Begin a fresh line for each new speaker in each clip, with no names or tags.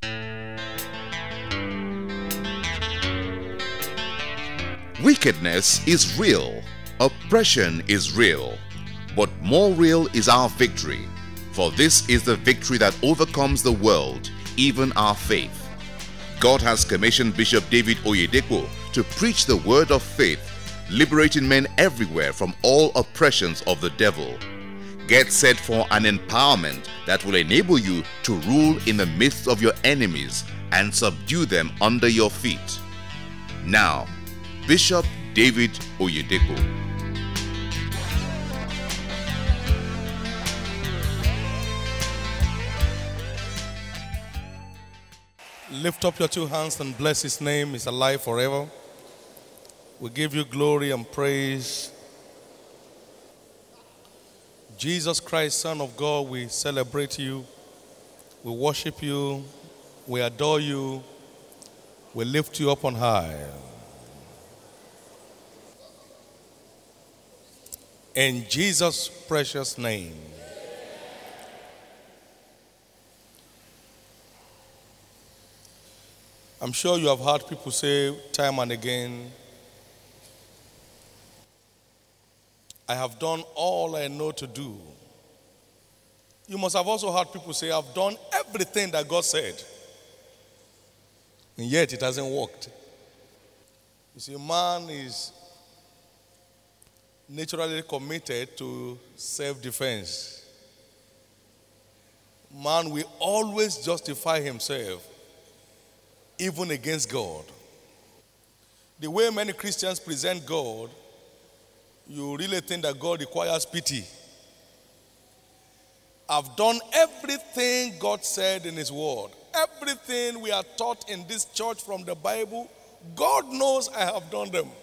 Wickedness is real, oppression is real, but more real is our victory. For this is the victory that overcomes the world, even our faith. God has commissioned Bishop David Oyedepo to preach the word of faith, liberating men everywhere from all oppressions of the devil. Get set for an empowerment that will enable you to rule in the midst of your enemies and subdue them under your feet. Now, Bishop David Oyedepo.
Lift up your two hands and bless his name. He's alive forever. We give you glory and praise. Jesus Christ, Son of God, we celebrate you. We worship you. We adore you. We lift you up on high. In Jesus' precious name. I'm sure you have heard people say time and again, I have done all I know to do. You must have also heard people say, I've done everything that God said. And yet it hasn't worked. You see, man is naturally committed to self-defense. Man will always justify himself, even against God. The way many Christians present God, you really think that God requires pity. I've done everything God said in his word. Everything we are taught in this church from the Bible, God knows I have done them.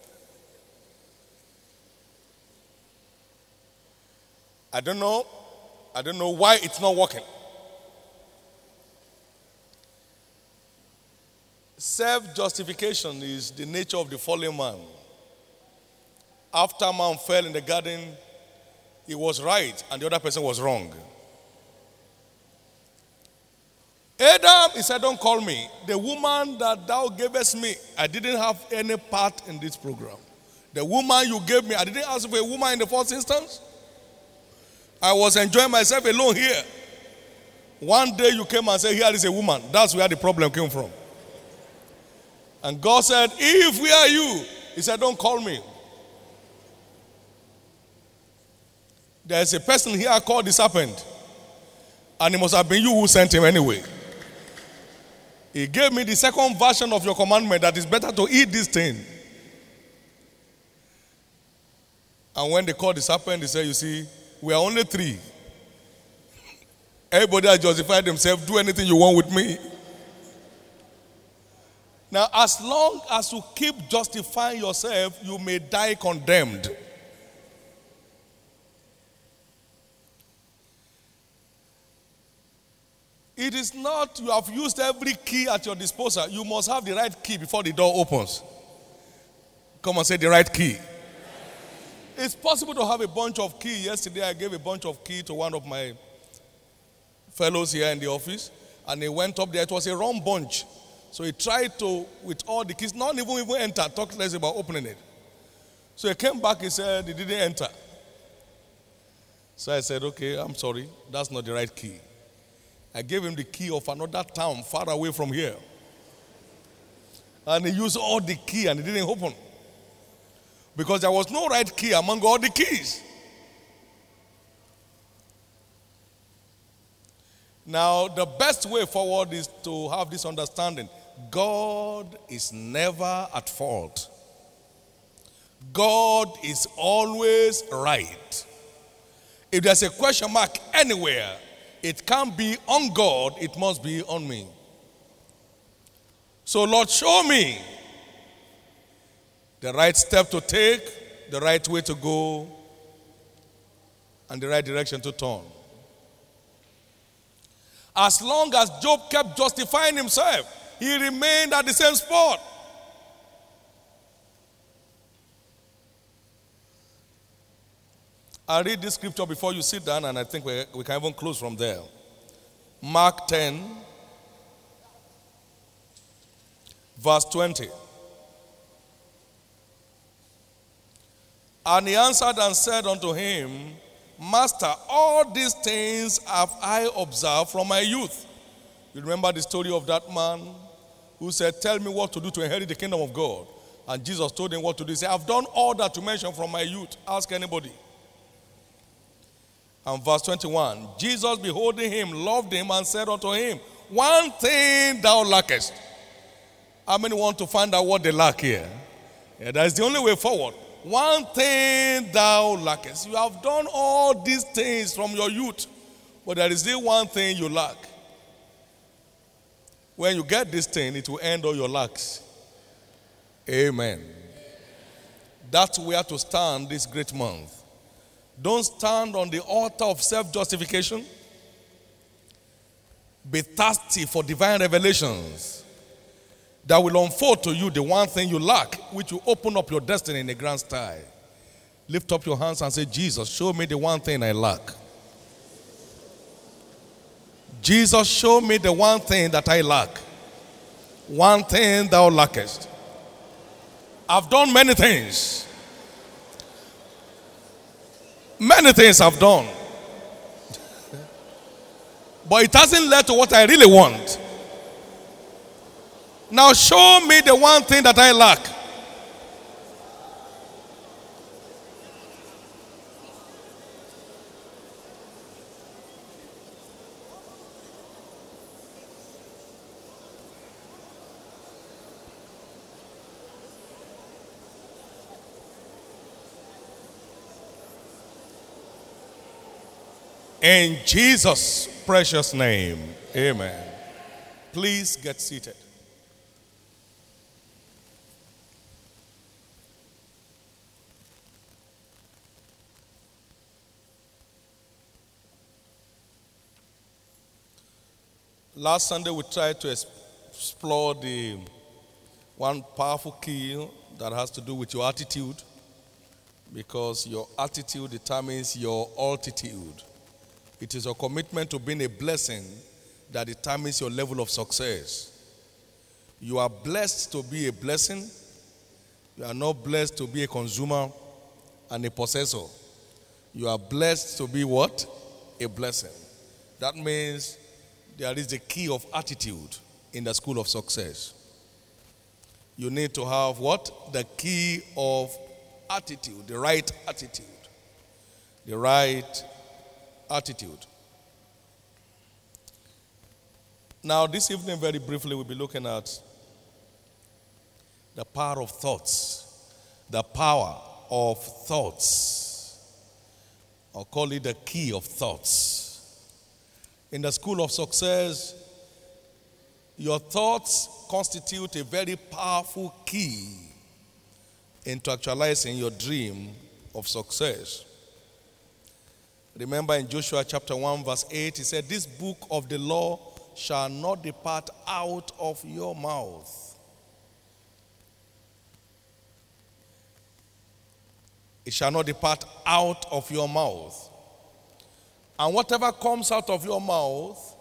I don't know why it's not working. Self-justification is the nature of the fallen man. After man fell in the garden, he was right and the other person was wrong. Adam, he said, don't call me. The woman that thou gavest me, I didn't have any part in this program. The woman you gave me, I didn't ask for a woman in the first instance. I was enjoying myself alone here. One day you came and said, here is a woman. That's where the problem came from. And God said, if we are you, he said, don't call me. There's a person here called the serpent. And it must have been you who sent him anyway. He gave me the second version of your commandment that it's better to eat this thing. And when they called the serpent, he said, you see, we are only three. Everybody has justified themselves. Do anything you want with me. Now, as long as you keep justifying yourself, you may die condemned. It is not you have used every key at your disposal. You must have the right key before the door opens. Come and say the right key. It's possible to have a bunch of keys. Yesterday, I gave a bunch of keys to one of my fellows here in the office, and he went up there. It was a wrong bunch. So he tried to, with all the keys, not even enter, talk less about opening it. So he came back, he said he didn't enter. So I said, okay, I'm sorry, that's not the right key. I gave him the key of another town far away from here. And he used all the key and it didn't open. Because there was no right key among all the keys. Now, the best way forward is to have this understanding. God is never at fault. God is always right. If there's a question mark anywhere, it can't be on God, it must be on me. So, Lord, show me the right step to take, the right way to go, and the right direction to turn. As long as Job kept justifying himself, he remained at the same spot. I'll read this scripture before you sit down, and I think we can even close from there. Mark 10, Verse 20. And he answered and said unto him, Master, all these things have I observed from my youth. You remember the story of that man who said, tell me what to do to inherit the kingdom of God. And Jesus told him what to do. He said, I've done all that to mention from my youth. Ask anybody. And verse 21, Jesus beholding him, loved him, and said unto him, one thing thou lackest. How many want to find out what they lack here? Yeah, that is the only way forward. One thing thou lackest. You have done all these things from your youth, but there is still one thing you lack. When you get this thing, it will end all your lacks. Amen. That's where to stand this great month. Don't stand on the altar of self-justification. Be thirsty for divine revelations that will unfold to you the one thing you lack, which will open up your destiny in a grand style. Lift up your hands and say, Jesus, show me the one thing I lack. Jesus, show me the one thing that I lack. One thing thou lackest. I've done many things. Many things I've done. But it hasn't led to what I really want. Now show me the one thing that I lack. In Jesus' precious name, amen. Please get seated. Last Sunday we tried to explore the one powerful key that has to do with your attitude, because your attitude determines your altitude. It is your commitment to being a blessing that determines your level of success. You are blessed to be a blessing. You are not blessed to be a consumer and a possessor. You are blessed to be what? A blessing. That means there is the key of attitude in the school of success. You need to have what? The key of attitude, the right attitude. The right attitude. Now, this evening, very briefly, we'll be looking at the power of thoughts. The power of thoughts. I'll call it the key of thoughts. In the school of success, your thoughts constitute a very powerful key into actualizing your dream of success. Remember in Joshua chapter 1 verse 8, he said, this book of the law shall not depart out of your mouth. It shall not depart out of your mouth. And whatever comes out of your mouth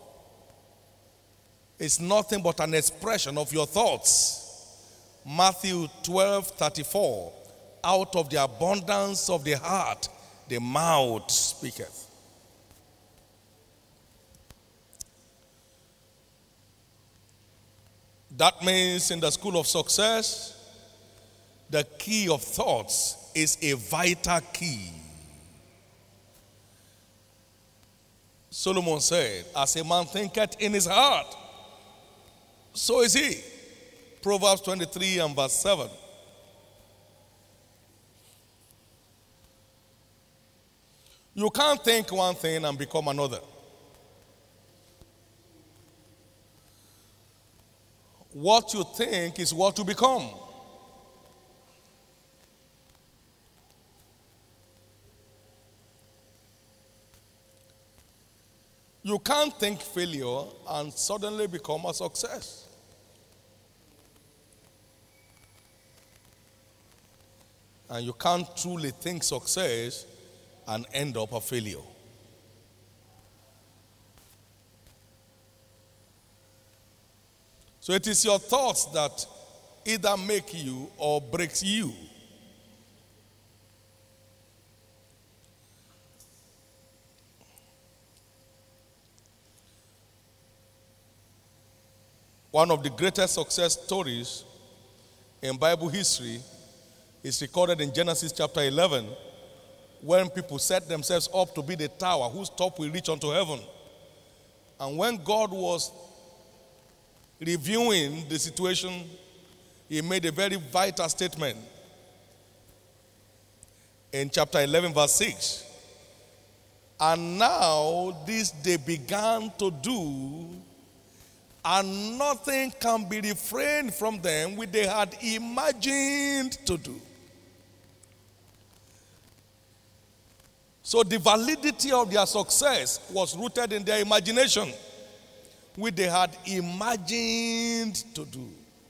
is nothing but an expression of your thoughts. Matthew 12:34, out of the abundance of the heart, the mouth speaketh. That means in the school of success, the key of thoughts is a vital key. Solomon said, as a man thinketh in his heart, so is he. Proverbs 23 and verse 7. You can't think one thing and become another. What you think is what you become. You can't think failure and suddenly become a success. And you can't truly think success and end up a failure. So it is your thoughts that either make you or breaks you. One of the greatest success stories in Bible history is recorded in Genesis chapter 11, when people set themselves up to be the tower whose top will reach unto heaven. And when God was reviewing the situation, he made a very vital statement in chapter 11, verse 6. And now this they began to do, and nothing can be refrained from them which they had imagined to do. So the validity of their success was rooted in their imagination, which they had imagined to do.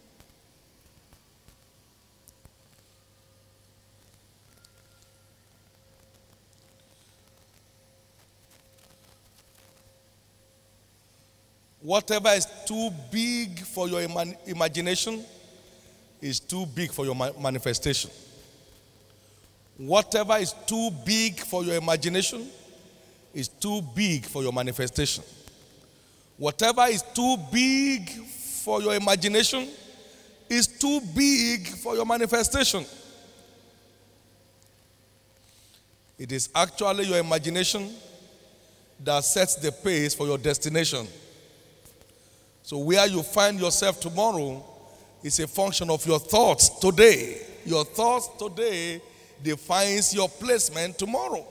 Whatever is too big for your imagination is too big for your manifestation. Whatever is too big for your imagination is too big for your manifestation. Whatever is too big for your imagination is too big for your manifestation. It is actually your imagination that sets the pace for your destination. So where you find yourself tomorrow is a function of your thoughts today. Your thoughts today defines your placement tomorrow.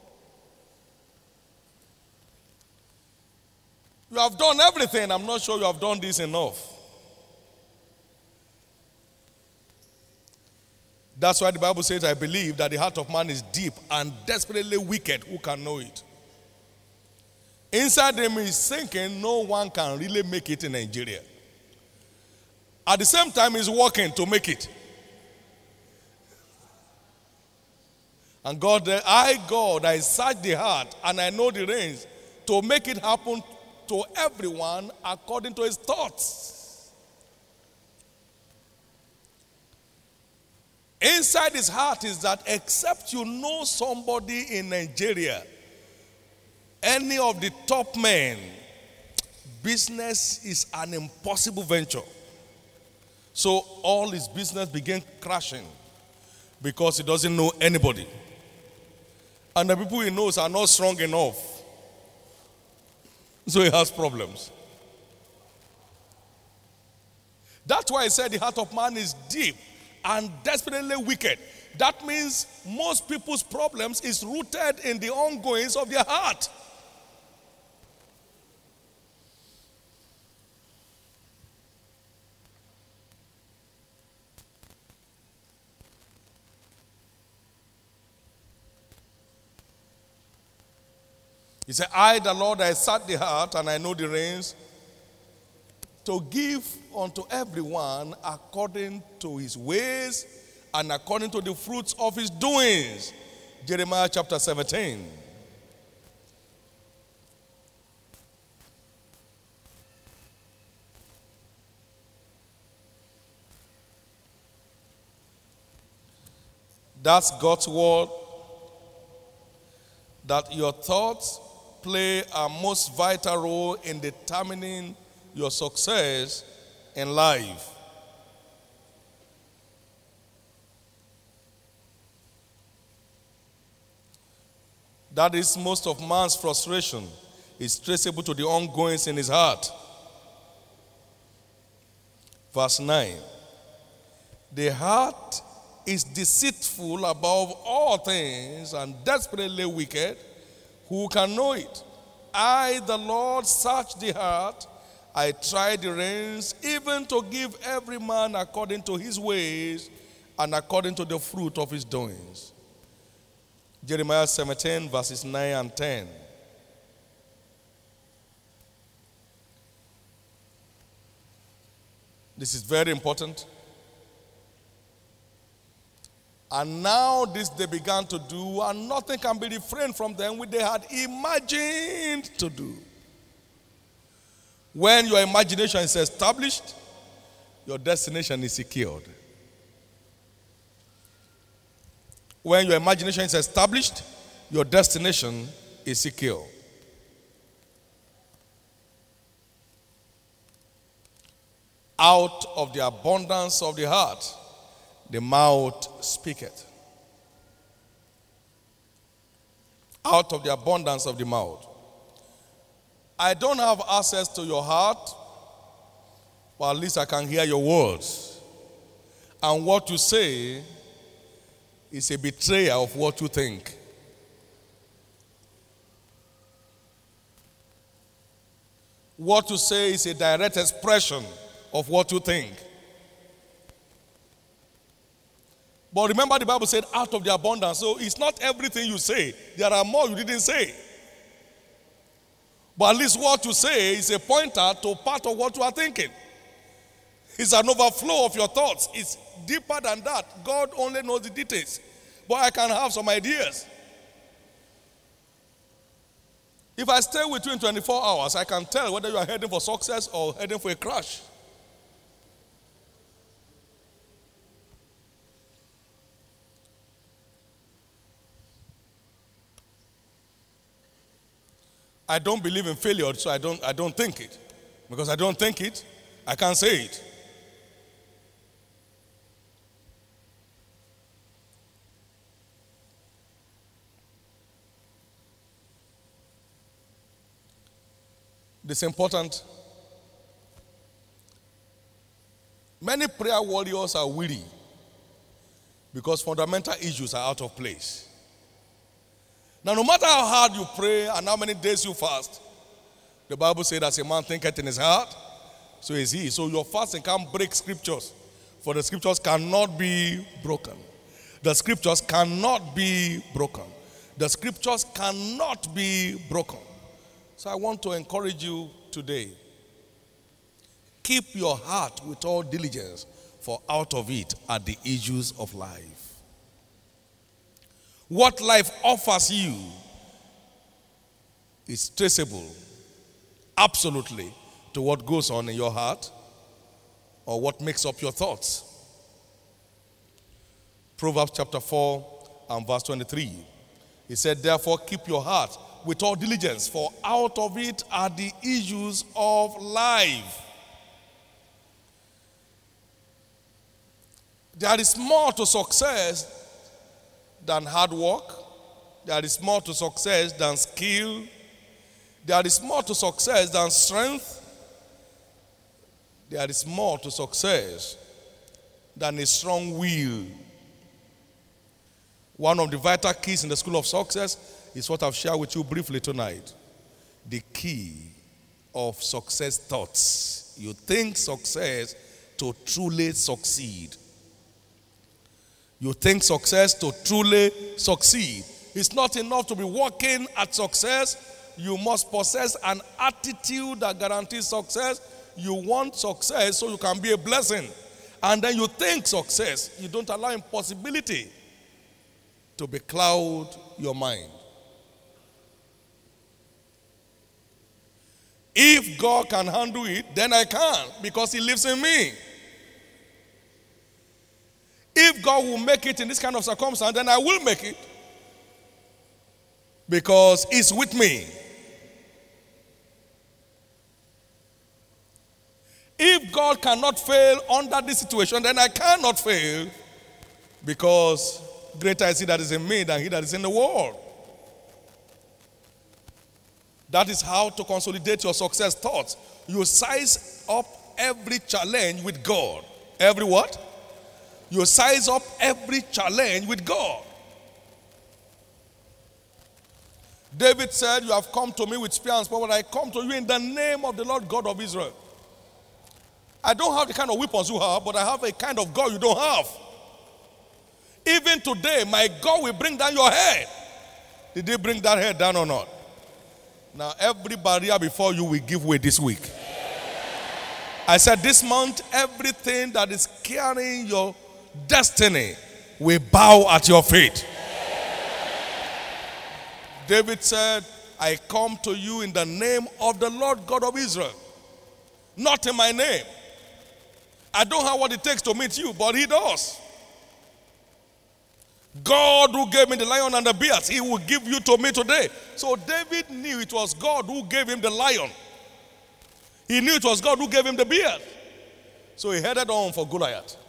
You have done everything. I'm not sure you have done this enough. That's why the Bible says, I believe that the heart of man is deep and desperately wicked. Who can know it? Inside him is thinking no one can really make it in Nigeria. At the same time, he's working to make it. And God, I search the heart and I know the reins to make it happen to everyone according to his thoughts. Inside his heart is that except you know somebody in Nigeria, any of the top men, business is an impossible venture. So all his business began crashing because he doesn't know anybody. And the people he knows are not strong enough. So he has problems. That's why I said the heart of man is deep and desperately wicked. That means most people's problems is rooted in the ongoings of their heart. He said, I, the Lord, I search the heart and I know the reins to give unto everyone according to his ways and according to the fruits of his doings. Jeremiah chapter 17. That's God's word, that your thoughts play a most vital role in determining your success in life. That is most of man's frustration is traceable to the ongoings in his heart. Verse 9. The heart is deceitful above all things and desperately wicked. Who can know it? I, the Lord, search the heart. I try the reins, even to give every man according to his ways and according to the fruit of his doings. Jeremiah 17, verses 9 and 10. This is very important. And now this they began to do, and nothing can be refrained from them which they had imagined to do. When your imagination is established, your destination is secured. When your imagination is established, your destination is secure. Out of the abundance of the heart, the mouth speaketh. Out of the abundance of the mouth. I don't have access to your heart, but at least I can hear your words. And what you say is a betrayal of what you think. What you say is a direct expression of what you think. But remember, the Bible said out of the abundance. So it's not everything you say. There are more you didn't say. But at least what you say is a pointer to part of what you are thinking. It's an overflow of your thoughts. It's deeper than that. God only knows the details. But I can have some ideas. If I stay with you in 24 hours, I can tell whether you are heading for success or heading for a crash. I don't believe in failure, so I don't think it. Because I don't think it, I can't say it. This is important. Many prayer warriors are weary because fundamental issues are out of place. Now, no matter how hard you pray and how many days you fast, the Bible says, as a man thinketh in his heart, so is he. So your fasting can't break scriptures, for the scriptures cannot be broken. The scriptures cannot be broken. The scriptures cannot be broken. So I want to encourage you today. Keep your heart with all diligence, for out of it are the issues of life. What life offers you is traceable absolutely to what goes on in your heart or what makes up your thoughts. Proverbs chapter 4 and verse 23. He said, therefore keep your heart with all diligence, for out of it are the issues of life. There is more to success than hard work. There is more to success than skill. There is more to success than strength. There is more to success than a strong will. One of the vital keys in the school of success is what I've shared with you briefly tonight. The key of success thoughts. You think success to truly succeed. You think success to truly succeed. It's not enough to be working at success. You must possess an attitude that guarantees success. You want success so you can be a blessing. And then you think success. You don't allow impossibility to becloud your mind. If God can handle it, then I can, because He lives in me. If God will make it in this kind of circumstance, then I will make it, because He's with me. If God cannot fail under this situation, then I cannot fail, because greater is He that is in me than he that is in the world. That is how to consolidate your success thoughts. You size up every challenge with God. Every what? You size up every challenge with God. David said, you have come to me with spear and sword, but I come to you in the name of the Lord God of Israel. I don't have the kind of weapons you have, but I have a kind of God you don't have. Even today, my God will bring down your head. Did He bring that head down or not? Now, every barrier before you will give way this week. I said this month, everything that is carrying your destiny will bow at your feet. David said, I come to you in the name of the Lord God of Israel. Not in my name. I don't have what it takes to meet you, but he does. God who gave me the lion and the bears, he will give you to me today. So David knew it was God who gave him the lion. He knew it was God who gave him the beard. So he headed on for Goliath.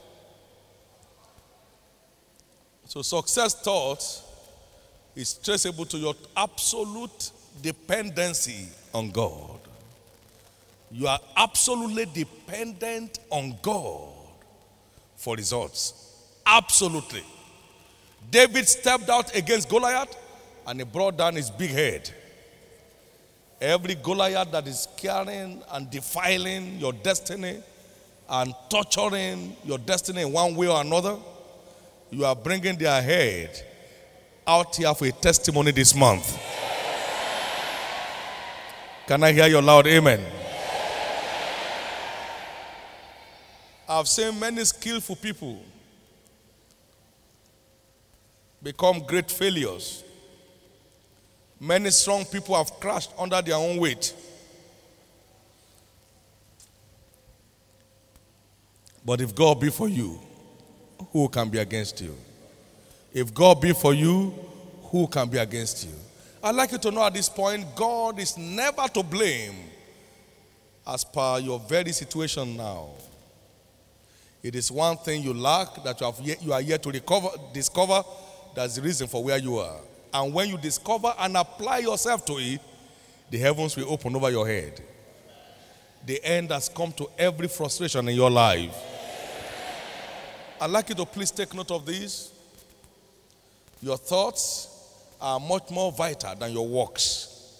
So success thought is traceable to your absolute dependency on God. You are absolutely dependent on God for results. Absolutely. David stepped out against Goliath and he brought down his big head. Every Goliath that is carrying and defiling your destiny and torturing your destiny in one way or another, you are bringing their head out here for a testimony this month. Can I hear your loud amen? I've seen many skillful people become great failures. Many strong people have crashed under their own weight. But if God be for you, who can be against you? If God be for you, who can be against you? I'd like you to know at this point, God is never to blame as per your very situation now. It is one thing you lack that you are yet to discover. That's the reason for where you are. And when you discover and apply yourself to it, the heavens will open over your head. The end has come to every frustration in your life. I'd like you to please take note of this. Your thoughts are much more vital than your works.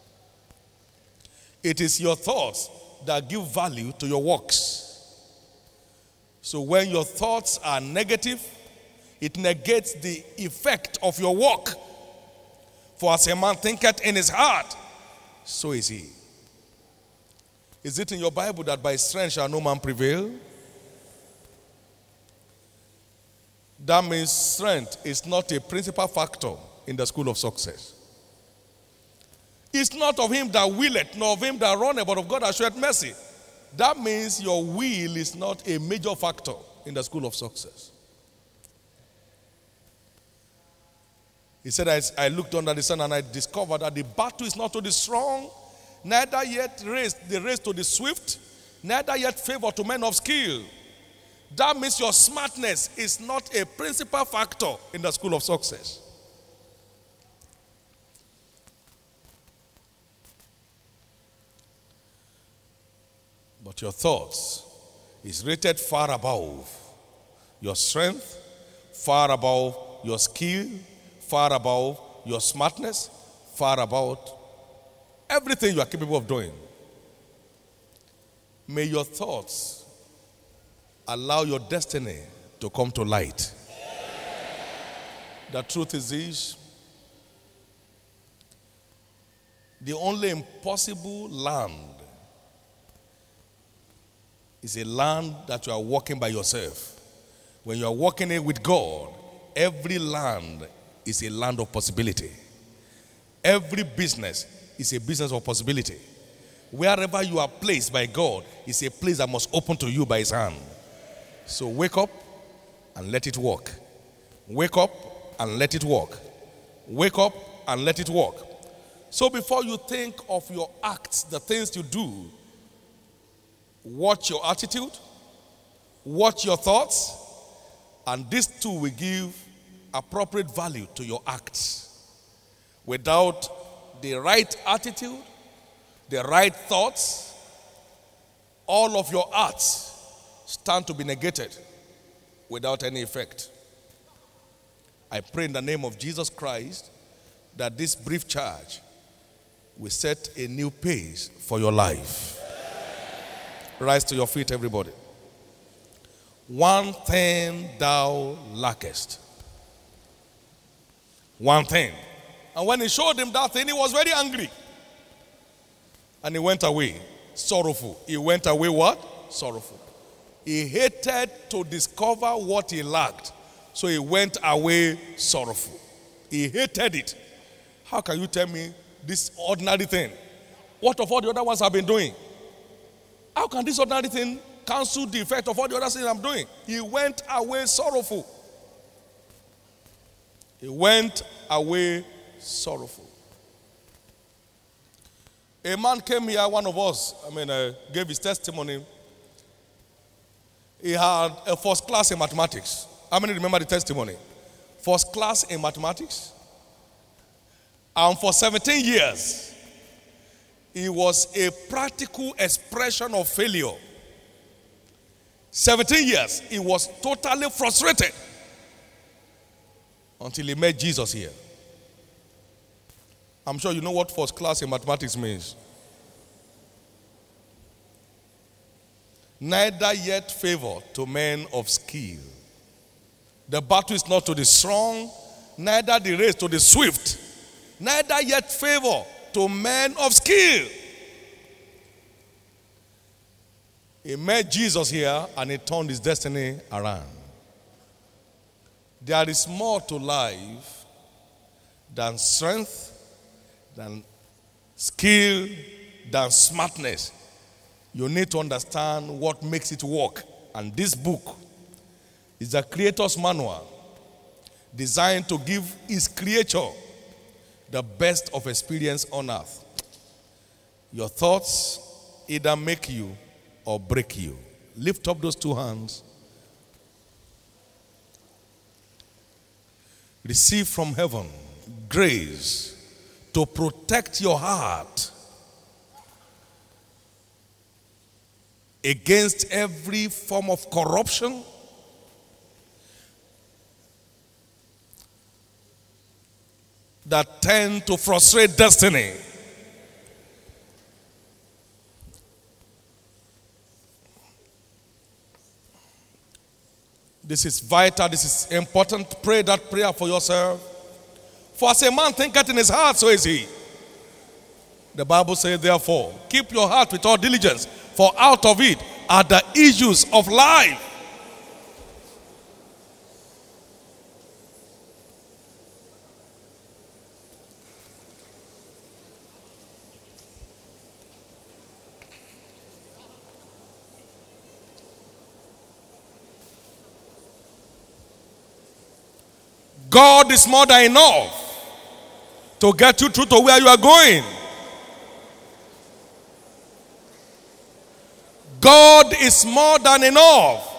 It is your thoughts that give value to your works. So when your thoughts are negative, it negates the effect of your work. For as a man thinketh in his heart, so is he. Is it in your Bible that by strength shall no man prevail? That means strength is not a principal factor in the school of success. It's not of him that willeth, nor of him that runneth, but of God that showeth mercy. That means your will is not a major factor in the school of success. He said, I looked under the sun and I discovered that the battle is not to the strong, neither yet the race to the swift, neither yet favor to men of skill. That means your smartness is not a principal factor in the school of success. But your thoughts is rated far above your strength, far above your skill, far above your smartness, far above everything you are capable of doing. May your thoughts allow your destiny to come to light. The truth is this: the only impossible land is a land that you are walking by yourself. When you are walking in with God, every land is a land of possibility. Every business is a business of possibility. Wherever you are placed by God is a place that must open to you by his hand. So wake up and let it work. Wake up and let it work. Wake up and let it work. So before you think of your acts, the things you do, watch your attitude, watch your thoughts, and these two will give appropriate value to your acts. Without the right attitude, the right thoughts, all of your acts stand to be negated without any effect. I pray in the name of Jesus Christ that this brief charge will set a new pace for your life. Rise to your feet, everybody. One thing thou lackest. One thing. And when he showed him that thing, he was very angry. And he went away sorrowful. He went away what? Sorrowful. He hated to discover what he lacked. So he went away sorrowful. He hated it. How can you tell me this ordinary thing? What of all the other ones I've been doing? How can this ordinary thing cancel the effect of all the other things I'm doing. He went away sorrowful. He went away sorrowful. A man came here, one of us, gave his testimony. He had a first class in mathematics. How many remember the testimony? First class in mathematics. And for 17 years, he was a practical expression of failure. 17 years, he was totally frustrated until he met Jesus here. I'm sure you know what first class in mathematics means. Neither yet favor to men of skill. The battle is not to the strong, neither the race to the swift. Neither yet favor to men of skill. He met Jesus here and he turned his destiny around. There is more to life than strength, than skill, than smartness. You need to understand what makes it work. And this book is the Creator's manual designed to give his creature the best of experience on earth. Your thoughts either make you or break you. Lift up those two hands. Receive from heaven grace to protect your heart against every form of corruption, that tend to frustrate destiny. This is vital, this is important. Pray that prayer for yourself. For as a man thinketh in his heart, so is he. The Bible says, therefore, keep your heart with all diligence, for out of it are the issues of life. God is more than enough to get you through to where you are going. God is more than enough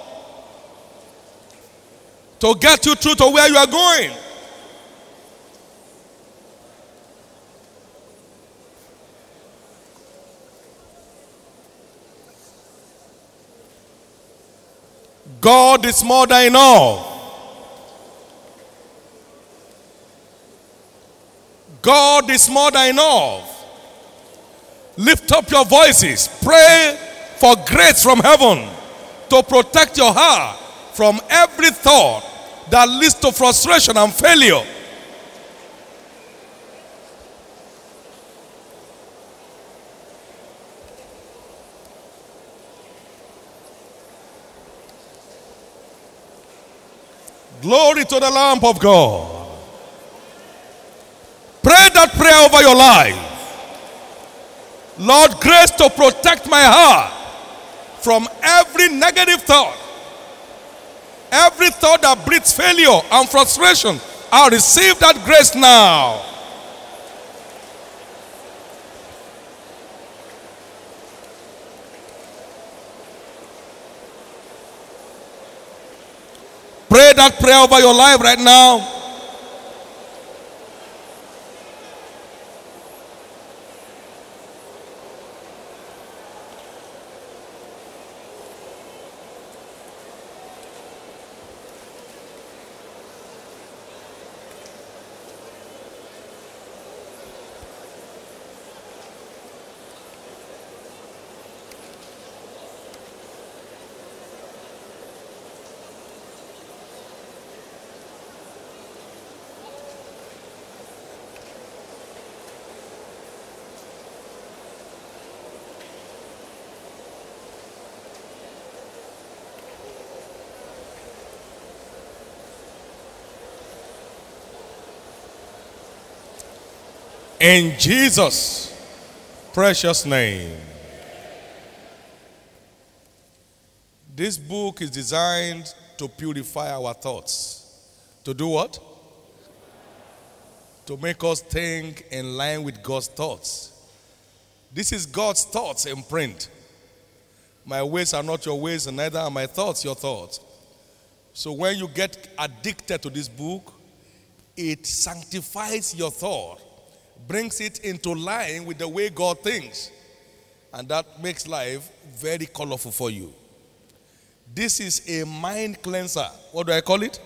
to get you through to where you are going. God is more than enough. God is more than enough. Lift up your voices. Pray for grace from heaven to protect your heart from every thought that leads to frustration and failure. Glory to the Lamb of God. Pray that prayer over your life. Lord, grace to protect my heart from every negative thought. Every thought that breeds failure and frustration. I receive that grace now. Pray that prayer over your life right now. In Jesus' precious name. This book is designed to purify our thoughts. To do what? To make us think in line with God's thoughts. This is God's thoughts in print. My ways are not your ways, and neither are my thoughts your thoughts. So when you get addicted to this book, it sanctifies your thought, brings it into line with the way God thinks. And that makes life very colorful for you. This is a mind cleanser. What do I call it?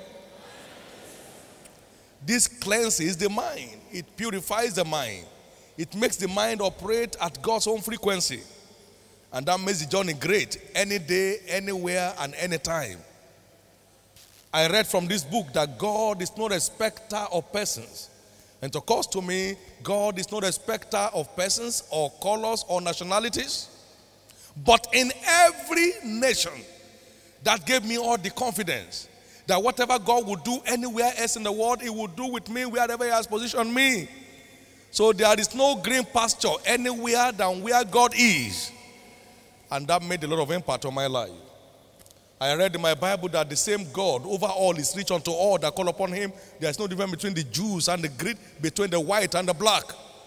This cleanses the mind. It purifies the mind. It makes the mind operate at God's own frequency. And that makes the journey great any day, anywhere, and anytime. I read from this book that God is no respecter of persons. And it occurs to me, God is no respecter of persons or colors or nationalities. But in every nation, that gave me all the confidence that whatever God would do anywhere else in the world, He will do with me wherever He has positioned me. So there is no green pasture anywhere than where God is. And that made a lot of impact on my life. I read in my Bible that the same God over all is rich unto all that call upon Him. There is no difference between the Jews and the Greek, between the white and the black.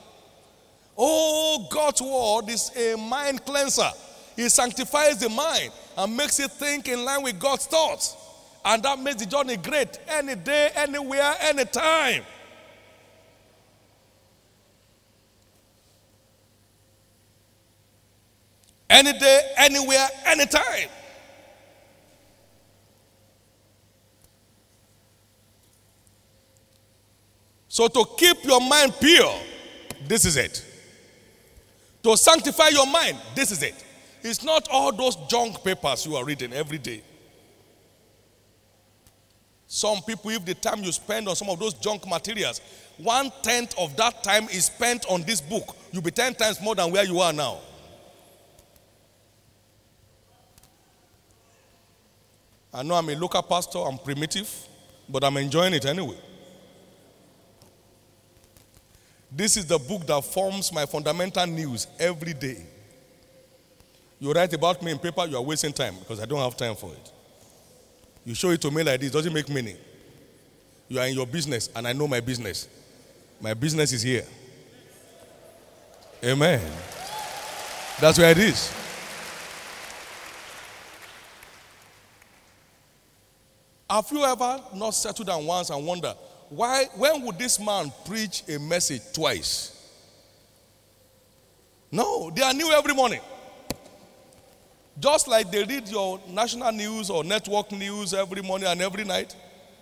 Oh, God's word is a mind cleanser. He sanctifies the mind and makes it think in line with God's thoughts. And that makes the journey great any day, anywhere, anytime. Any day, anywhere, anytime. So to keep your mind pure, this is it. To sanctify your mind, this is it. It's not all those junk papers you are reading every day. Some people, if the time you spend on some of those junk materials, 1/10 of that time is spent on this book, you'll be 10 times more than where you are now. I know I'm a local pastor, I'm primitive, but I'm enjoying it anyway. This is the book that forms my fundamental news every day. You write about me in paper, you are wasting time because I don't have time for it. You show it to me like this, doesn't make meaning. You are in your business and I know my business. My business is here. Amen. That's where it is. Have you ever not settled down once and wonder, when would this man preach a message twice? No, they are new every morning. Just like they read your national news or network news every morning and every night.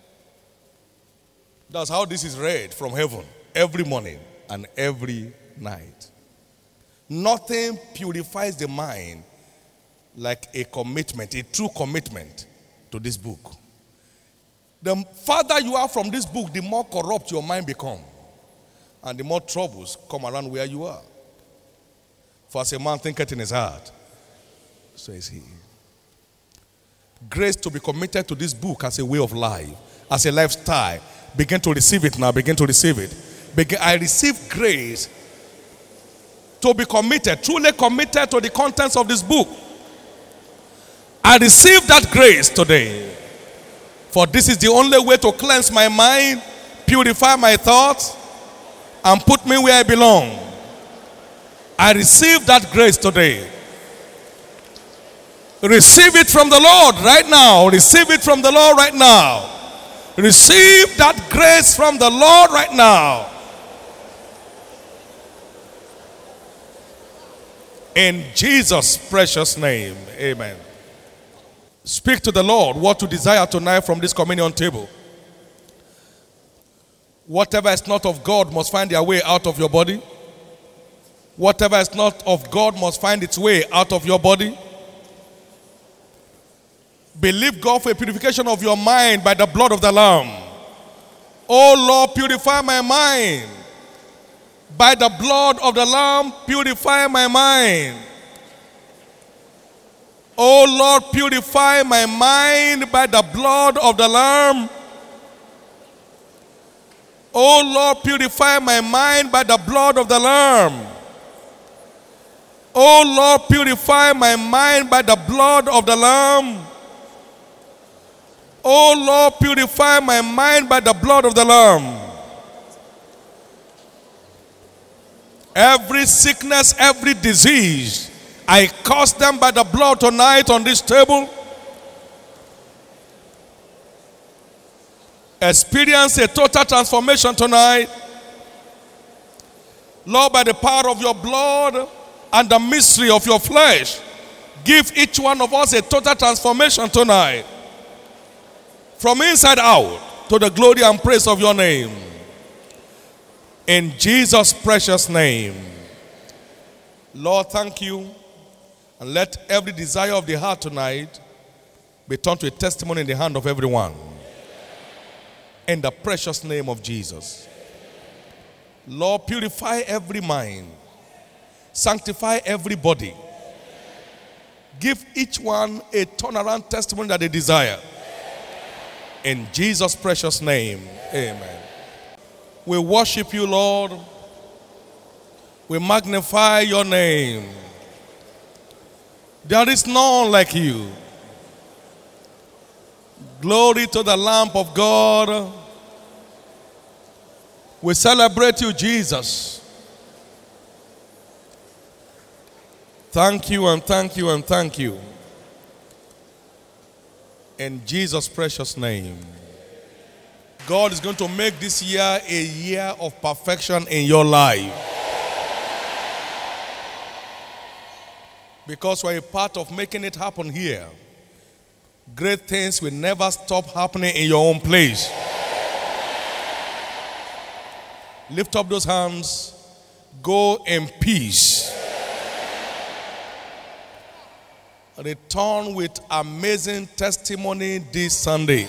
That's how this is read from heaven every morning and every night. Nothing purifies the mind like a commitment, a true commitment to this book. The farther you are from this book, the more corrupt your mind becomes. And the more troubles come around where you are. For as a man thinketh in his heart, so is he. Grace to be committed to this book as a way of life, as a lifestyle. Begin to receive it now. Begin to receive it. I receive grace to be committed, truly committed to the contents of this book. I receive that grace today. For this is the only way to cleanse my mind, purify my thoughts, and put me where I belong. I receive that grace today. Receive it from the Lord right now. Receive it from the Lord right now. Receive that grace from the Lord right now. In Jesus' precious name, amen. Speak to the Lord what you desire tonight from this communion table. Whatever is not of God must find their way out of your body. Whatever is not of God must find its way out of your body. Believe God for a purification of your mind by the blood of the Lamb. Oh Lord, purify my mind. By the blood of the Lamb, purify my mind. Oh Lord, purify my mind by the blood of the Lamb. Oh Lord, purify my mind by the blood of the Lamb. Oh Lord, purify my mind by the blood of the Lamb. Oh Lord, purify my mind by the blood of the Lamb. Every sickness, every disease, I curse them by the blood tonight on this table. Experience a total transformation tonight. Lord, by the power of your blood and the mystery of your flesh, give each one of us a total transformation tonight. From inside out, to the glory and praise of your name. In Jesus' precious name. Lord, thank you. And let every desire of the heart tonight be turned to a testimony in the hand of everyone. In the precious name of Jesus. Lord, purify every mind. Sanctify every body. Give each one a turnaround testimony that they desire. In Jesus' precious name, amen. We worship you, Lord. We magnify your name. There is none like you. Glory to the Lamb of God. We celebrate you, Jesus. Thank you and thank you and thank you. In Jesus' precious name. God is going to make this year a year of perfection in your life. Because we're a part of making it happen here. Great things will never stop happening in your own place. Lift up those hands. Go in peace. Return with amazing testimony this Sunday.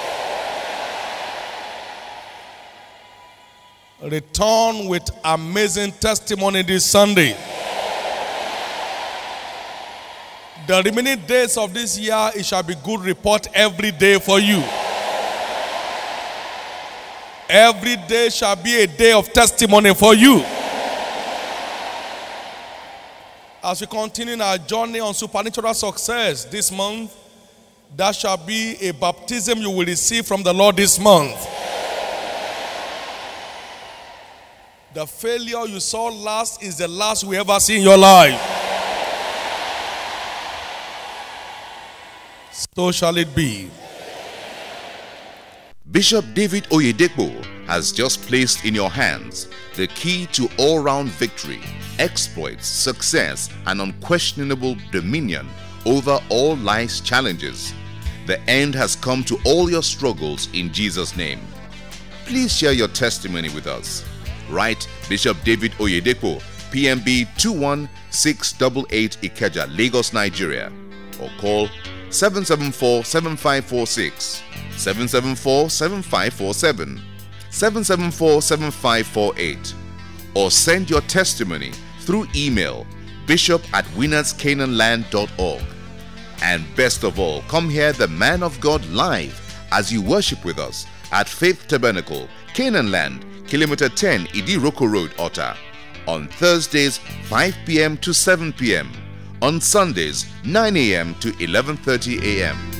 Return with amazing testimony this Sunday. The remaining days of this year, it shall be good report every day for you. Every day shall be a day of testimony for you. As we continue our journey on supernatural success this month, that shall be a baptism you will receive from the Lord this month. The failure you saw last is the last we ever see in your life. So shall it be.
Bishop David Oyedepo has just placed in your hands the key to all-round victory, exploits, success, and unquestionable dominion over all life's challenges. The end has come to all your struggles in Jesus' name. Please share your testimony with us. Write Bishop David Oyedepo, PMB 21688 Ikeja, Lagos, Nigeria, or call 774-7546, 774-7547, 774-7548, or send your testimony through email bishop@winnerscanaanland.org. And best of all, come hear the man of God live as you worship with us at Faith Tabernacle, Canaan Land, Kilometer 10, Idiroko Road, Otta, on Thursdays 5 p.m. to 7 p.m., on Sundays 9 a.m. to 11:30 a.m.